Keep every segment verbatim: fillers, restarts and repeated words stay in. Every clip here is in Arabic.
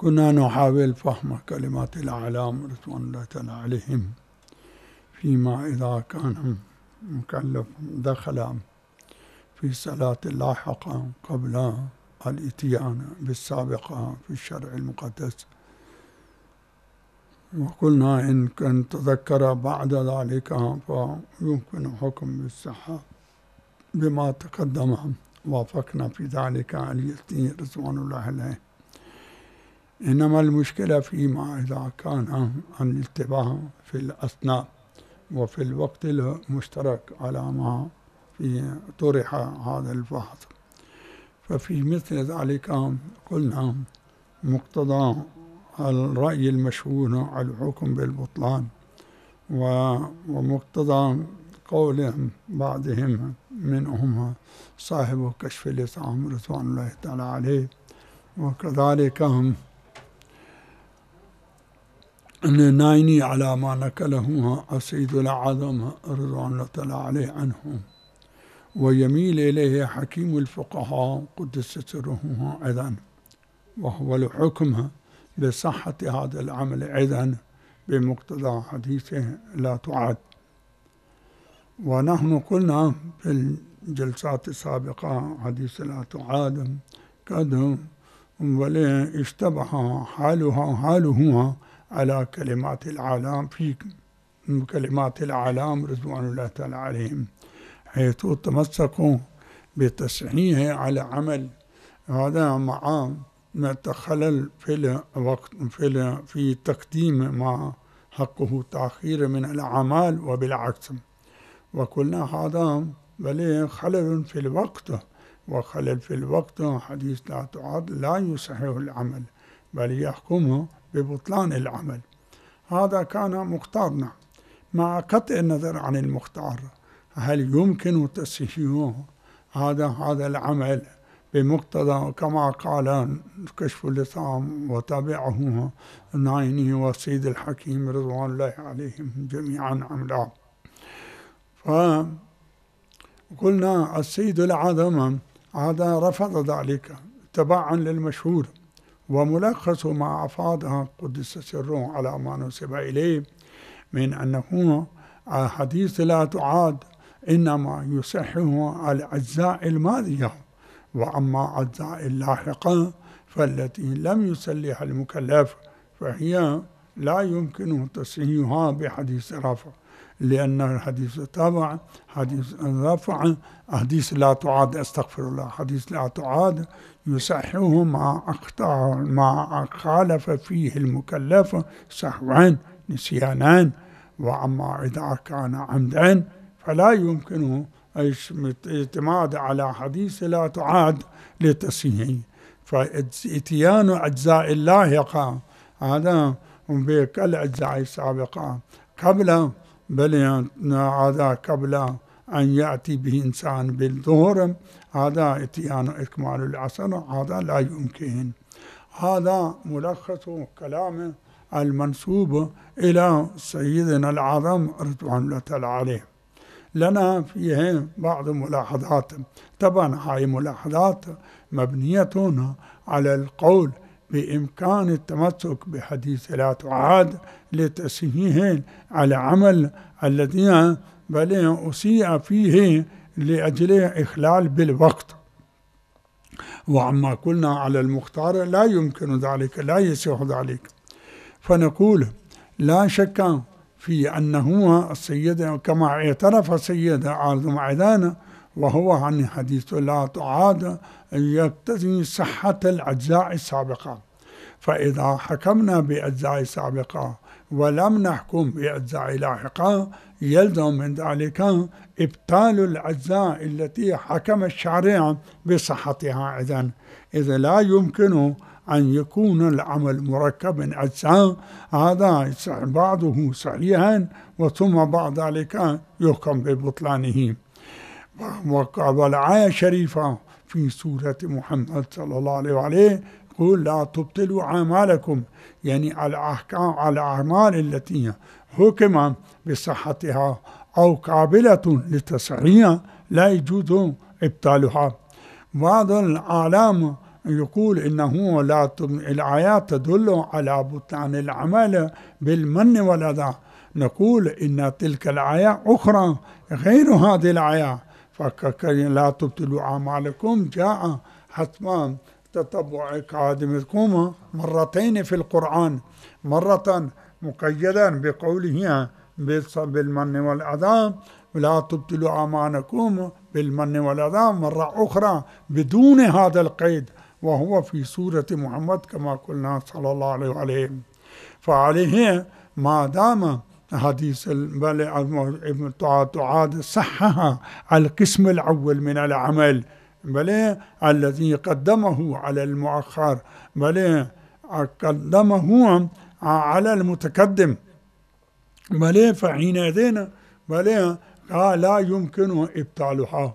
كنا نحاول فهم كلمات الأعلام رضوان الله تعالى عليهم فيما إذا كان مكلف دخل في صلاة لاحقة قبل الإتيان بالسابقة في الشرع المقدس، وقلنا إن كان تذكر بعد ذلك فيمكن حكم بالصحة بما تقدم، وافقنا في ذلك علي رضوان الله عليه. إنما المشكلة فيما إذا كان الالتباس في الأثناء وفي الوقت المشترك على ما في طرح هذا البحث، ففي مثل ذلك قلنا مقتضى الرأي المشهور على الحكم بالبطلان ومقتضى قولهم بعضهم منهم صاحب كشف اللسان رضوان الله تعالى عليه، وكذلك نايني على ما نقله السيد الأعظم رضوان الله تعالى عليه عنه، ويميل إليه حكيم الفقهاء قدس سره أيضا، وهو الحكم بصحة هذا العمل أيضا بمقتضى حديثه لا تعاد. ونحن قلنا في الجلسات السابقة حديث لا تعاد قد ولا اشتبه حالها حاله على كلمات العالم في كلمات العالم رضوان الله تعالى عليهم، حيث تمسكوا بتصحيحه على عمل هذا مع ما تخلل في الوقت في في تقديم ما حقه تأخير من الأعمال وبالعكس. وقلنا هذا بل خلل في الوقت، وخلل في الوقت حديث لا تعاد لا يصحح العمل بل يحكمه ببطلان العمل. هذا كان مختارنا مع قطع النظر عن المختار، هل يمكن تصحيحه هذا هذا العمل بمقتضى كما قال كشف اللسان وتابعه نايني والسيد الحكيم رضوان الله عليهم جميعا أم فقلنا السيد العظم هذا رفض ذلك تبعا للمشهور، وملخص ما أفاده قدس سره على ما نسب إليه من أنه حديث لا تعاد إنما يصحه الأجزاء الماضية، وأما أجزاء اللاحقة فالتي لم يصلح المكلف فهي لا يمكن تصحيحها بحديث رفع، لأن الحديث تابع حديث الرفع حديث لا تعاد استغفر الله حديث لا تعاد يصححه ما أخطأ ما خالف فيه المكلف سهوا نسيانا، وأما إذا كان عمدا فلا يمكن الاعتماد على حديث لا تعاد لتصحيحه. فإتيان أجزاء اللاحقة هذا كالأجزاء السابقة قبل بل هذا قبل أن يأتي به إنسان بالظهر هذا إتيان إكمال العصر هذا لا يمكن. هذا ملخص كلام المنسوب إلى سيدنا الأعظم رضوان الله تعالى عليه. لنا فيه بعض ملاحظات، طبعا هاي ملاحظات مبنية على القول بإمكان التمسك بحديث لا تعاد لتصحيح على عمل الذي بل أسيء فيه لأجل إخلال بالوقت. وعما قلنا على المختار لا يمكن ذلك لا يصح ذلك، فنقول لا شك في أنه السيد كما اعترف السيد أعظم عدان وهو عن حديث لا تعاد يقتضي صحة الأجزاء السابقة، فإذا حكمنا بأجزاء سابقة ولم نحكم بأجزاء لاحقة يلزم من ذلك إبطال الأجزاء التي حكم الشارع بصحتها. إذن إذا لا يمكن أن يكون العمل مركب من أجزاء هذا بعضه صحيحا وثم بعد ذلك يحكم ببطلانه. والآية الشريفة في سورة محمد صلى الله عليه وآله يقول لا تبطلوا أعمالكم، يعني الأحكام على الأعمال التي حكم بصحتها أو قابلة لتصحيح لا يجوز إبطالها. بعض الأعلام يقول إنه لا الآيات تدل على بطلان العمل بالمن والأذى، نقول إن تلك الآية أخرى غير هذه الآية، فلا تبطلوا أعمالكم جاء حتما تتبع أكاديمكم مرتين في القرآن، مرة مقيدا بقوله بالمن والأذى لا تبطلوا أعمالكم بالمن والأذى، مرة أخرى بدون هذا القيد وهو في سورة محمد كما قلنا صلى الله عليه وسلم. فعليه ما دام حديث ابن تعاد صحها القسم الأول من العمل بل الذي قدمه على المؤخر بل قدمه على المتقدم بل فحينئذ بل لا يمكن إبطالها.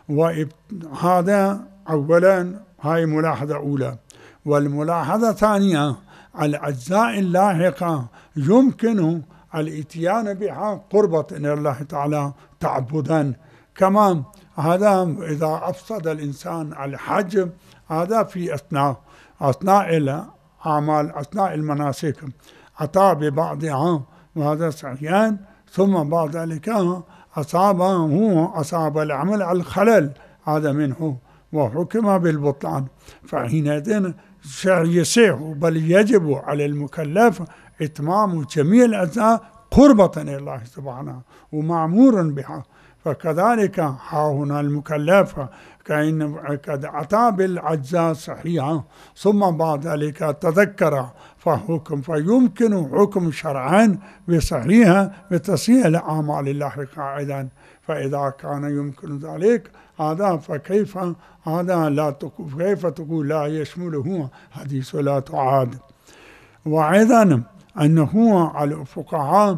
وهذا أولا هاي ملاحظة أولى. والملاحظة الثانية الأجزاء اللاحقة يمكن الاتيان بها قربة إلى الله تعالى تعبدا، كما هذا إذا أفسد الإنسان الحج هذا في أثناء أثناء الأعمال أثناء المناسك أتى ببعضها وهذا صحيحان، ثم بعد ذلك أصابه هو أصاب العمل الخلل هذا منه وحكم بالبطلان، فحينئذ يسيح بل يجب على المكلف إتمام جميع الأجزاء قربة إلى الله سبحانه ومأمور بها. فكذلك ها هنا المكلف كأن قد أتى بالأجزاء صحيحة ثم بعد ذلك تذكر فحكم فيمكن حكم شرعا بصحيحة بتصحيح الأعمال الله قاعدا. فإذا كان يمكن ذلك هذا فكيف هذا لا تقول كيف تقول لا يشمله حديث لا تعاد. وأيضا أنه على الفقهاء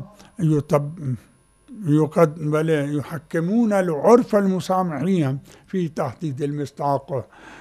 يحكمون العرف المسامحي في تحديد المصداق،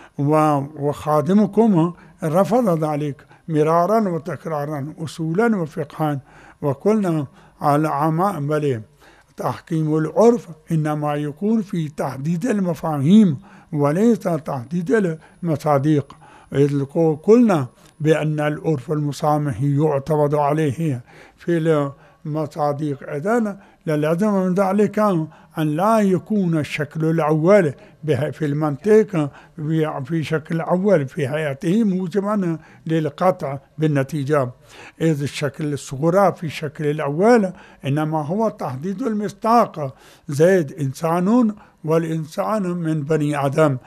وخادمكم رفض ذلك مرارا وتكرارا أصولا وفقها. وقلنا على عماء بل تحكيم العرف إنما يكون في تحديد المفاهيم وليس تحديد المصادق، إذ قلنا بأن العرف المسامحي يعتمد عليه في المصادق، إذن لازم من ذلك أن لا يكون الشكل الأول في المنطق في شكل الأول في حياته موجبا للقطع بالنتيجة، إذ الشكل الصغرى في الشكل الأول إنما هو تحديد المصداق، زيد إنسان والإنسان من بني آدم،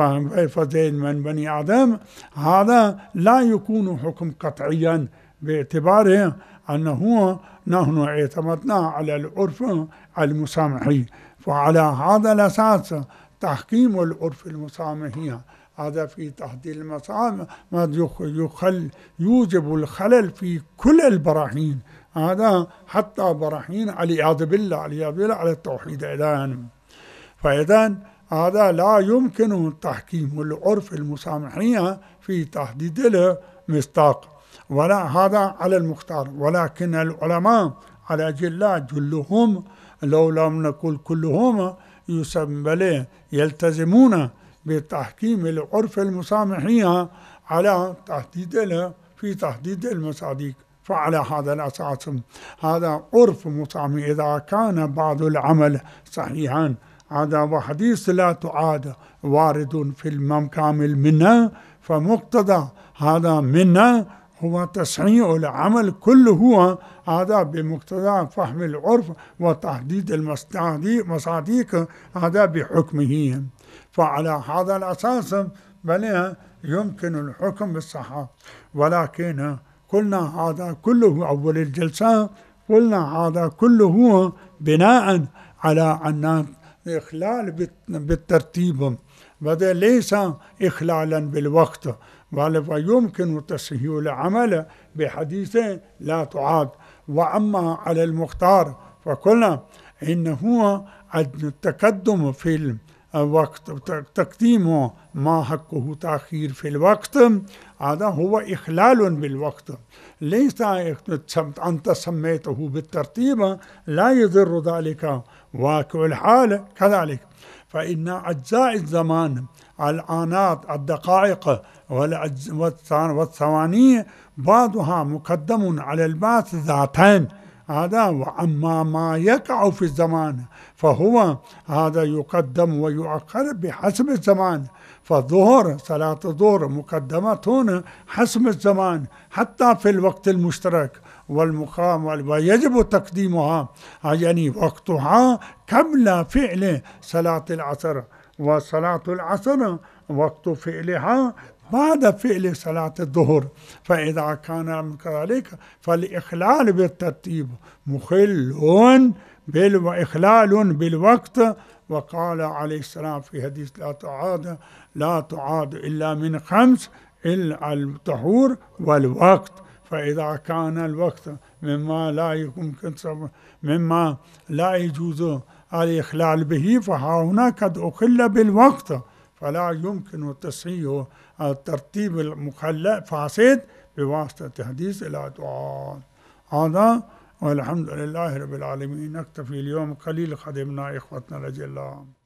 فزيد من بني آدم هذا لا يكون حكم قطعيا باعتباره أنه نحن اعتمدنا على العرف المسامحي. فعلى هذا الأساس تحكيم العرف المسامحي هذا في تحديد المسامح ما يخل يوجب الخلل في كل البراهين، هذا حتى براهين العياذ بالله والعياذ بالله على التوحيد. إذن فإذن هذا لا يمكن تحكيم العرف المسامحي في تحديد المصداق ولا هذا على المختار، ولكن العلماء على جلاء جلهم لو لم نقل كلهم يسمى يلتزمون بتحكيم العرف المسامحي على تحديد في تحديد المصادق. فعلى هذا الأساس هذا عرف مسامح إذا كان بعض العمل صحيحا هذا وحديث لا تعاد وارد في المقام المنة، فمقتضى هذا منة هو تصحيح العمل كله هو هذا بمقتضى فهم العرف وتحديد المصادق هذا بحكمه. فعلى هذا الأساس بل يمكن الحكم بالصحة، ولكن قلنا هذا كله أول الجلسة قلنا هذا كله بناء على أن إخلال بالترتيب بدل ليس إخلالا بالوقت، بل يمكن تصحيح العمل بحديث لا تعاد. وأما على المختار فقلنا إنه التقدم في الوقت تقديم ما حقه تأخير في الوقت هذا هو إخلال بالوقت، ليس أنت سميته بالترتيب لا يضر ذلك واقع الحال كذلك. فإن أجزاء الزمان الآنات الدقائق والثواني بعضها مقدم على البعث ذاتين، هذا. وأما ما يقع في الزمان فهو هذا يقدم ويؤخر بحسب الزمان، فالظهر صلاة الظهر مقدمة حسب الزمان حتى في الوقت المشترك والمقام، ويجب تقديمها يعني وقتها قبل فعل صلاة العصر، وصلاة العصر وقت فعلها بعد فعل صلاة الظهر. فإذا كان كذلك فالإخلال بالترتيب مخل وإخلال بالوقت. وقال عليه السلام في حديث لا تعاد لا تعاد إلا من خمس إلا الطهور والوقت. فإذا كان الوقت مما لا يمكن مما لا يجوز الإخلال به، فهنا قد أخل بالوقت، فلا يمكن تصحيح الترتيب المخلى فاسد بواسطة حديث لا تعاد. هذا والحمد لله رب العالمين. نكتفي اليوم قليل، خدمنا إخوتنا رضي الله عنهم.